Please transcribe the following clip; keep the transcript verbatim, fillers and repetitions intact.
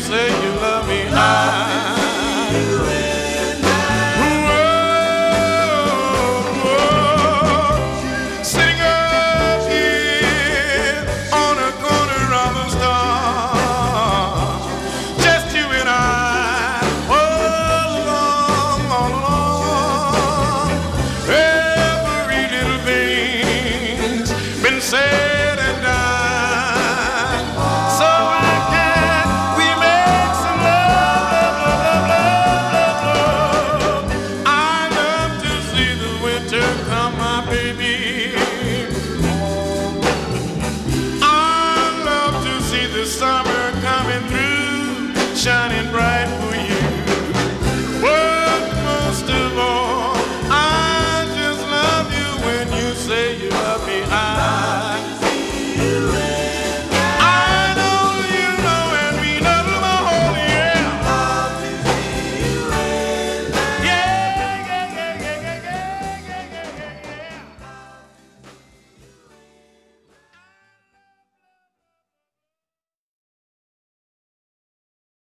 say you love me. I said and done, so I can we make some love, love, love, love, love. I love to see the winter come, my baby. I love to see the summer coming through, shining bright for you.